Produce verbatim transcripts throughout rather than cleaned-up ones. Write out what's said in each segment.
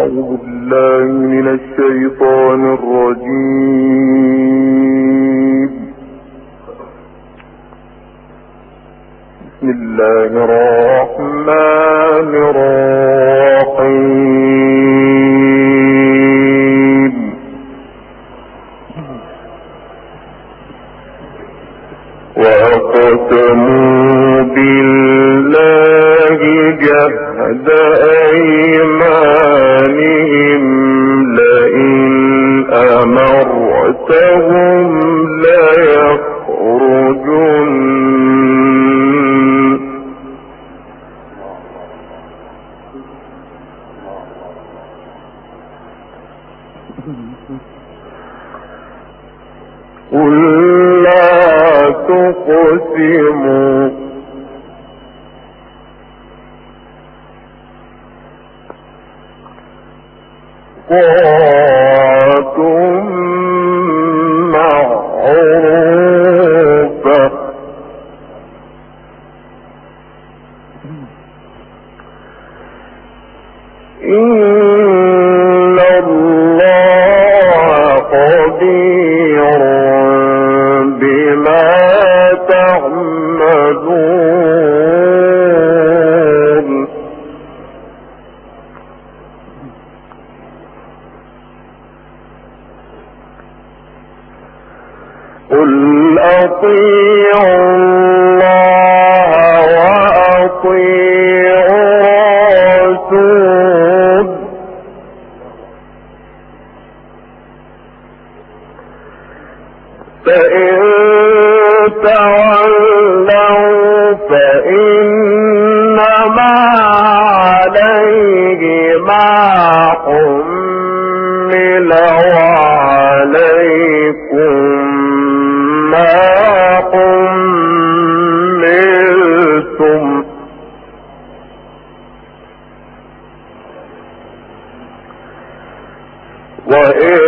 أعوذ بالله من الشيطان الرجيم. بسم الله الرحمن الرحيم. وأقسموا بالله جهد أيمانهم لئن أمرتهم ليخرجن قل لا تقسموا طاعة معروفة إن الله خبير بما تعملون. قل أطيعوا الله وأطيعوا الرسول فإن تولوا فإنما عليه ما حمل وعليكم ما حملتم وإن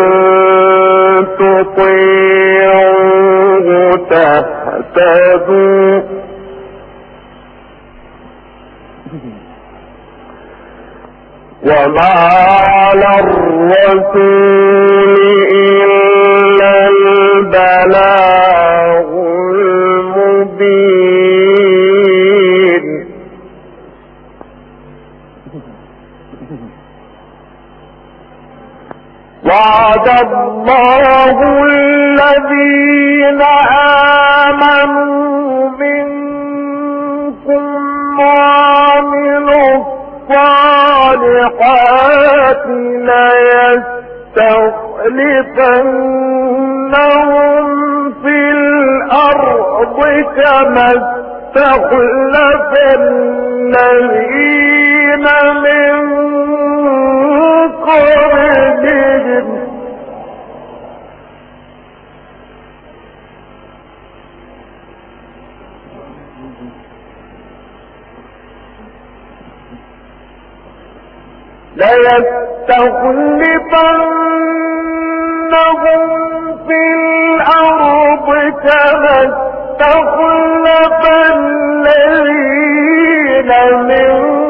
تطيعوه تهتدوا وما على الرسول إلا البلاغ المبين. وعد الله الذين آمنوا منكم وعملوا الصالحات ليستخلفنهم في الأرض كما استخلف الذين من قبلهم ليستخلفنهم في الأرض كما استخلف الذين من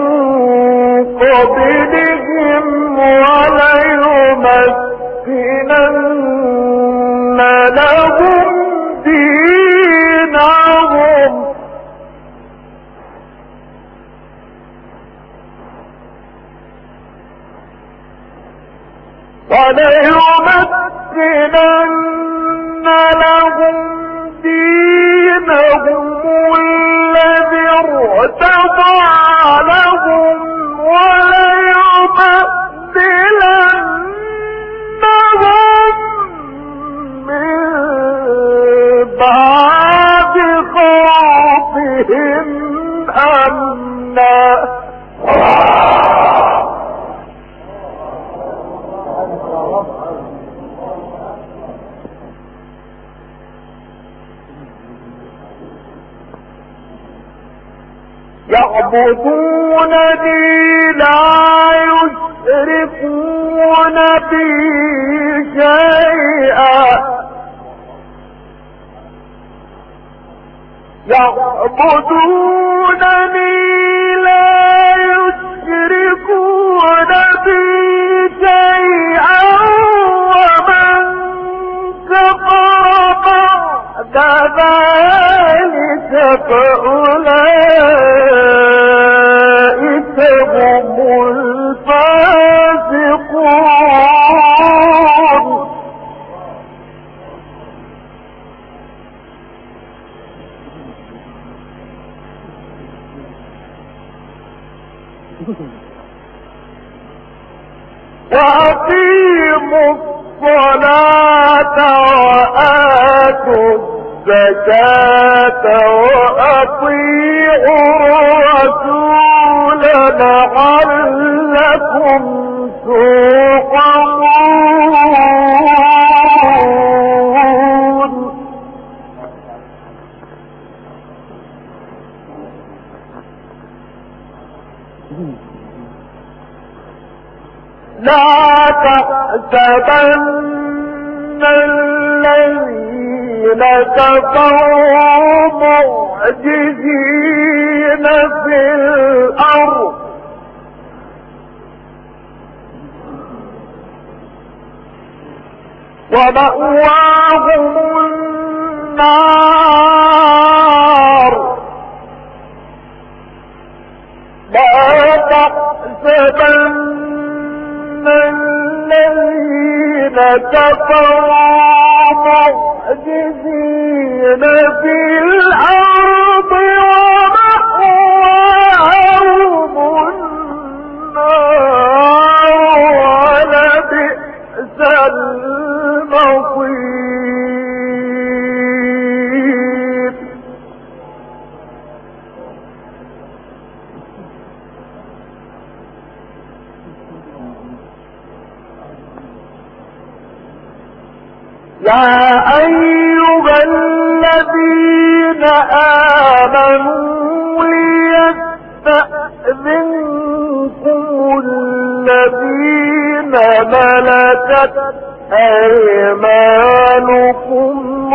قبلهم وليمكنن لهم دينهم وليمكنن لهم دينهم الذي ارتضى لهم وليبدلنهم من بعد خوفهم أمنا يعبدونني لا يشركون بي شيئا يعبدونني لا يشركون بي الفاسقون. وأقيموا الصلاة وآتوا الزكاة وأطيعوا الرسول لعلكم ترحمون. لا تحسبن الذين كفروا معجزين في الأرض ومأواهم النار. لا تحسبن الذين كفروا معجزين في الأرض ومأواهم النار ولبئس المصير. يا أيها الذين آمنوا ليستأذنكم الذين ملكت أيمانكم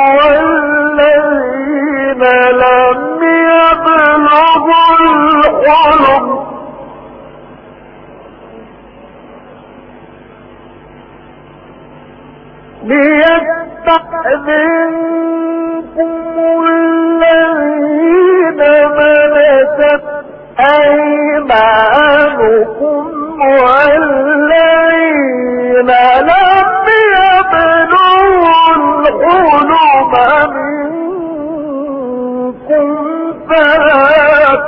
والذين لم يبلغوا الحلم ليستأذنكم الذين ملكت أيمانكم والذين لم يبلغوا الحلم منكم ثلاث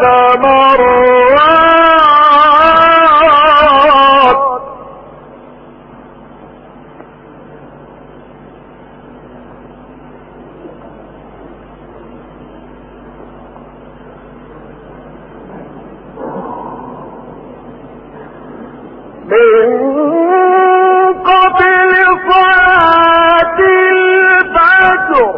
مرات من قبل صلاة الفجر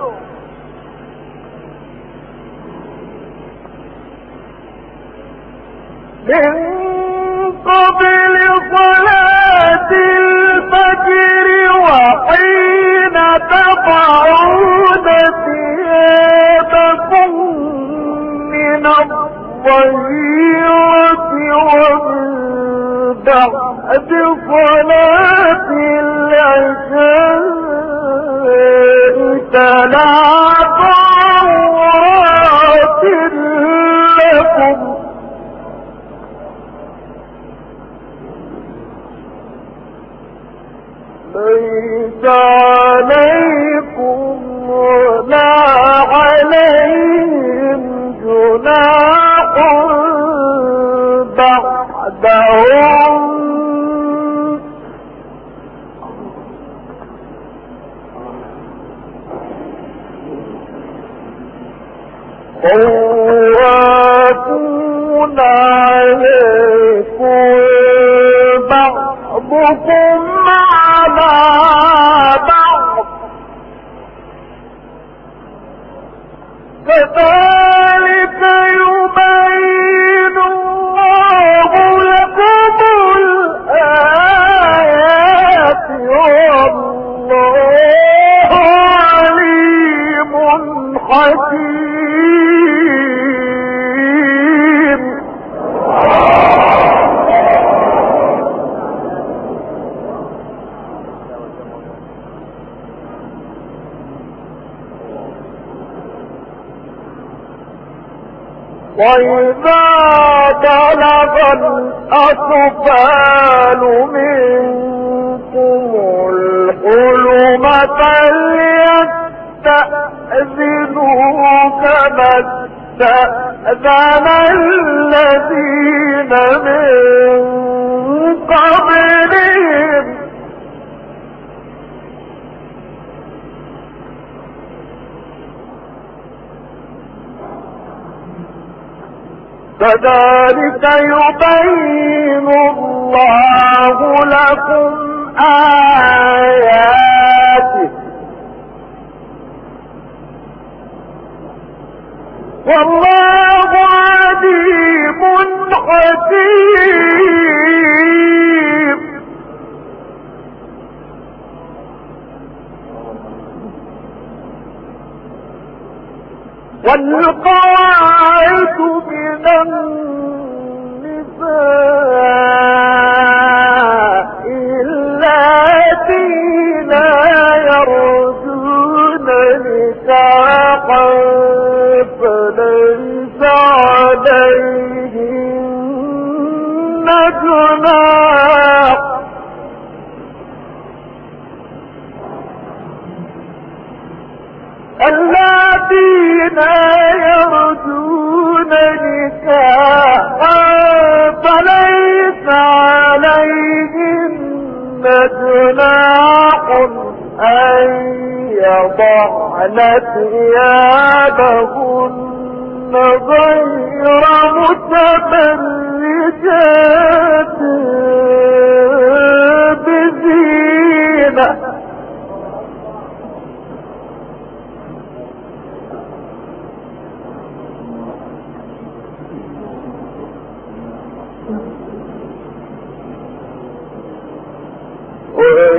من قبل صلاة الفجر وحين تضعون ثيابكم من الظهيرة ومن بعد صلاة العشاء ثلاث عورات لكم ليس عليكم ولا عليهم جناح بعدهم خوافون عليكم بعضكم على بعض كذلك يبين الله لكم الآيات والله عليم حكيم. وإذا بلغ الأطفال منكم الحلم فليستأذنوا كما استأذن الذين من قبلهم كذلك يبين الله لكم آياته والله عليم حكيم. والقواعد من النساء اللاتي لا يرجون نكاحا فليس عليهن جناح اللاتي لا يرجون نكاحا فليس عليهن جناح أن يضعن ثيابهن غير متبرجات بزينة وإن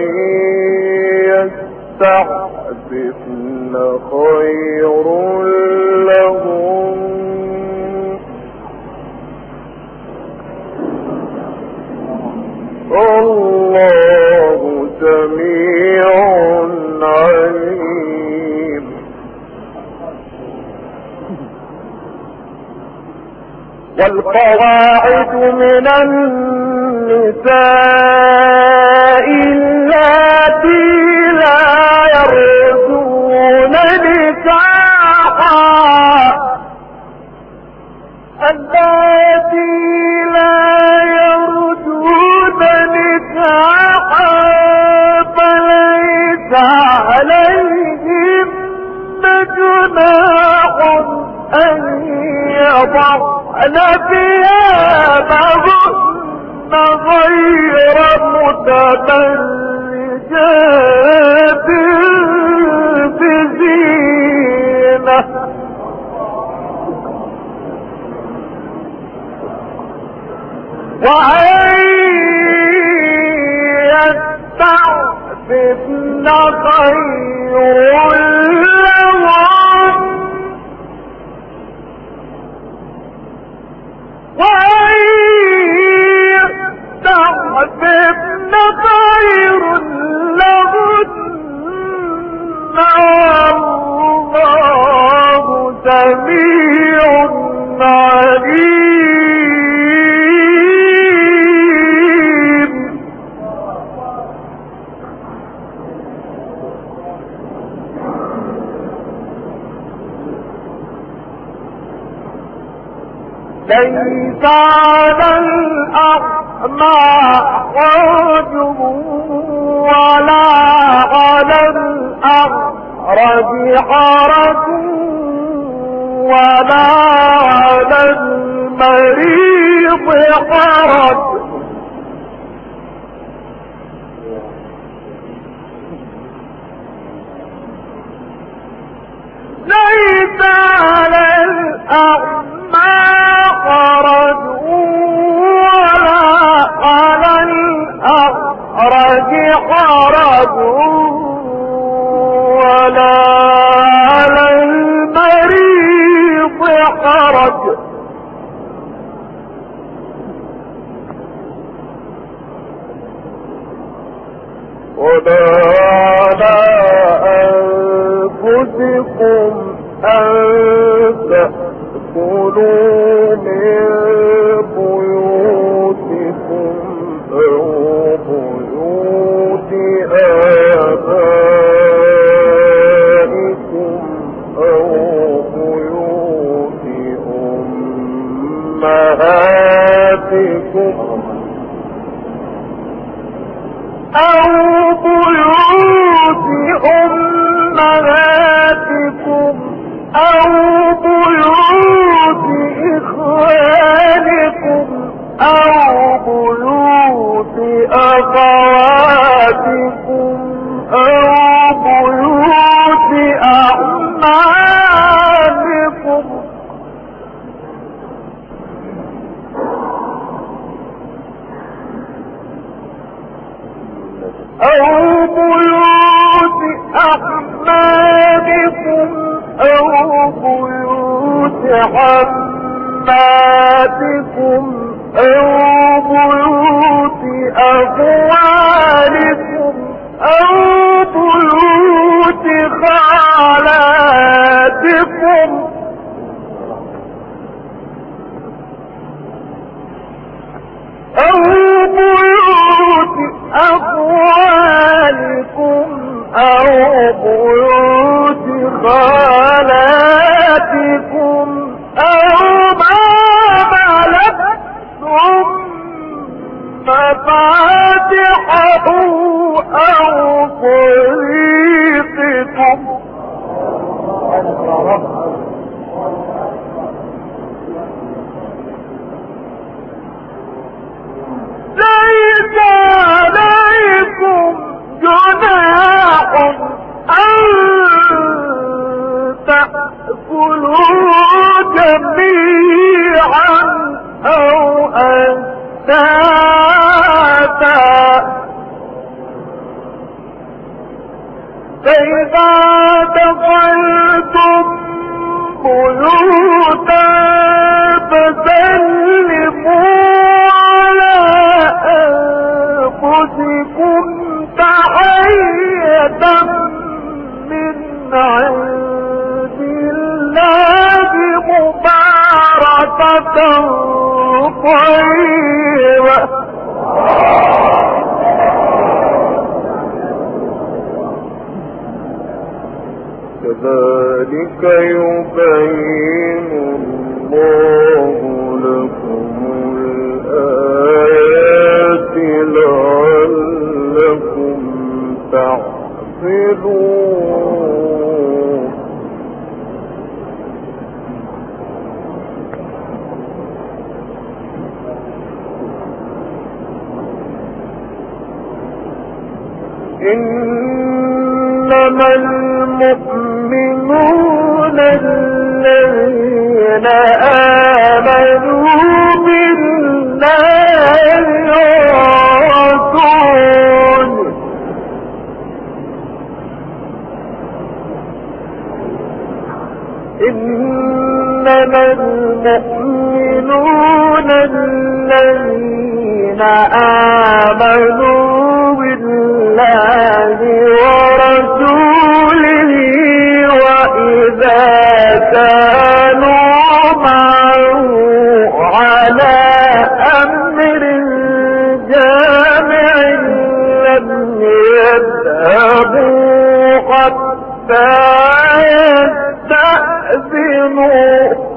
يستعففن خير لهم الله سميع عليم. والقواعد من النساء اللاتي لا يرجون نكاحا اللاتي لا يرجون نكاحا فليس عليهن جناح أن يضعن ثيابهن غير متبرجات بزينة وأن يستعففن خير لهم وأن يستعففن خير لهن والله سميع عليم. ليس على الأعمى حرج ولا على الأعرج حرج ولا على المريض حرج ليس على الأعمى حرج ولا على الأعرج حرج ولا على المريض حرج ولا على أنفسكم أن تأكلوا أو بيوت أمهاتكم أو بيوت إخوانكم أو بيوت أخواتكم أو بيوت أعمامكم أو بيوت أحمامكم أو بيوت حماتكم أو بيوت أخوالكم أو بيوت خالاتكم أو بيوت أخوالكم أو بيوت خالاتكم أو ما ملكتم مفاتحه أو طريقكم ليس عليكم جناح أن تأكلوا جميعا أو أشتاتا فإذا دخلتم بيوتا فسلموا على أنفسكم تحية من عند الله مباركة طيبة كذلك يبين الله لكم الآيات لعلكم تعقلون إنما المؤمنون الذين آمنوا بالله ورسوله إنما المؤمنون الذين آمنوا بالله ورسوله وإذا كانوا معه على أمر جامع لم يذهبوا حتى يستأذنوا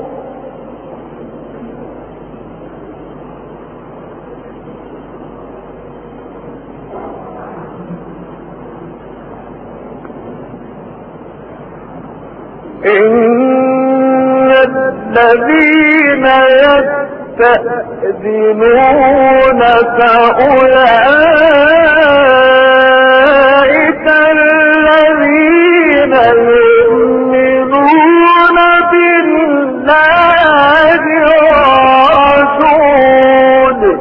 إن الذين يستأذنونك أولئك الذين يؤمنون بالله ورسوله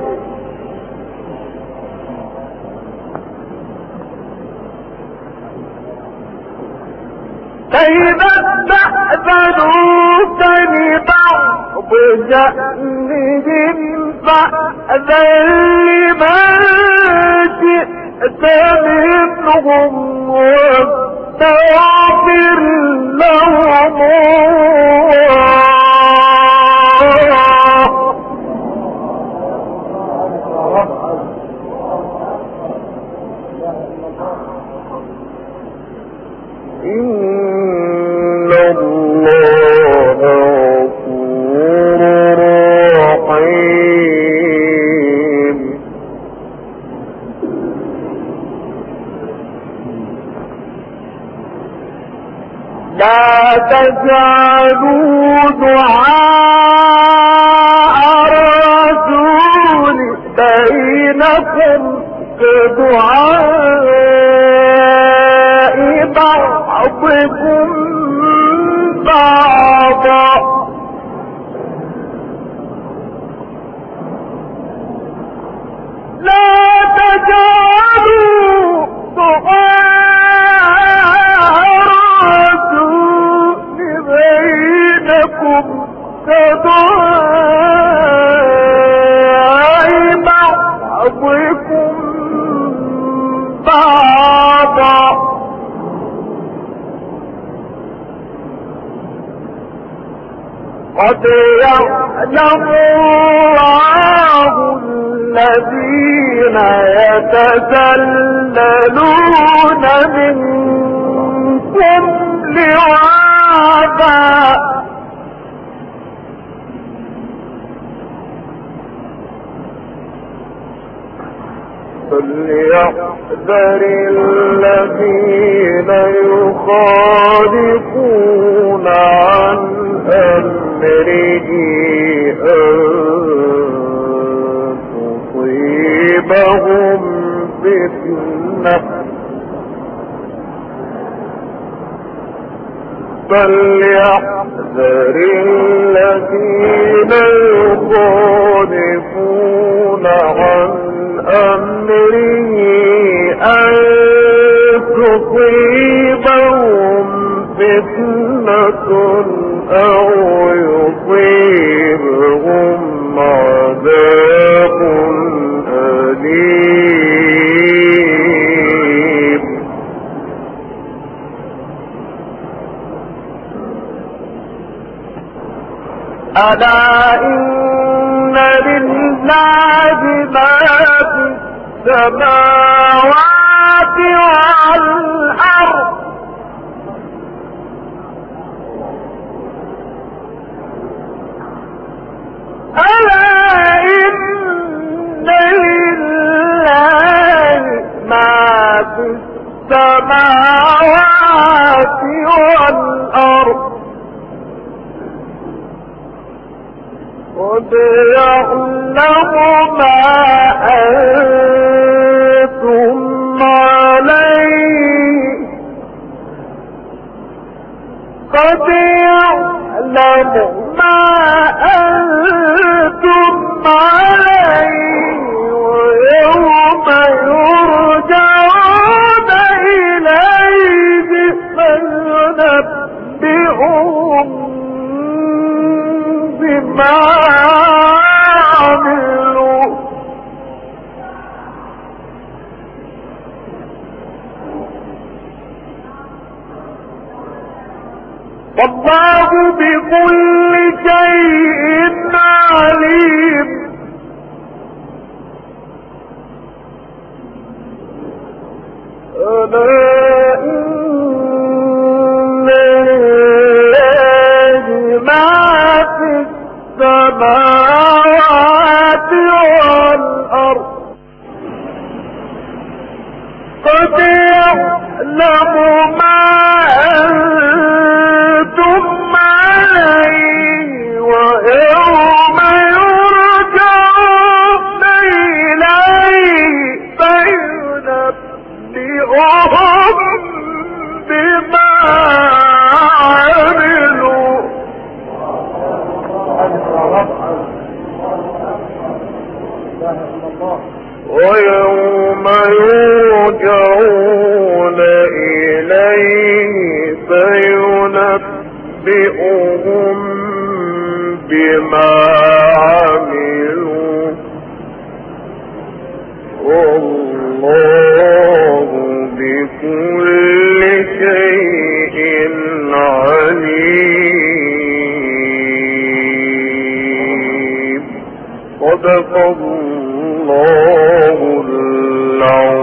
فإذا استأذنوك لبعض شأنهم فأذن لمن شئت منهم واستغفر لهم إن الله غفور رحيم تجعلوا دعاء الرسول بينكم كدعاء بعضكم بعضا لا تجعلوا دعاء الرسول بينكم كدعاء بعضكم بعضا قد يعلم الله الذين يتسللون منكم لواذا فليحذر الذين يخالفون عن أمره أن تصيبهم فتنة فليحذر الذين يخالفون عن أمره أن تصيبهم فتنة أو يصيبهم عذاب أليم ألا إن لله ما في السماوات والأرض ألا إن لله ما في السماوات والأرض قد يعلم ما أنتم عليه قد يعلم ما أنتم عليه ويوم يرجعون إليه فينبئهم بما عملوا والله بكل شيء عليم ألا إن لله ما في السماوات والأرض قد يعلم ما أنتم عليه ويوم يرجعون إليه فينبئهم بما عملوا ويوم يرجعون إليه فينبئهم بما عملوا والله بكل شيء عليم صدق الله العظيم.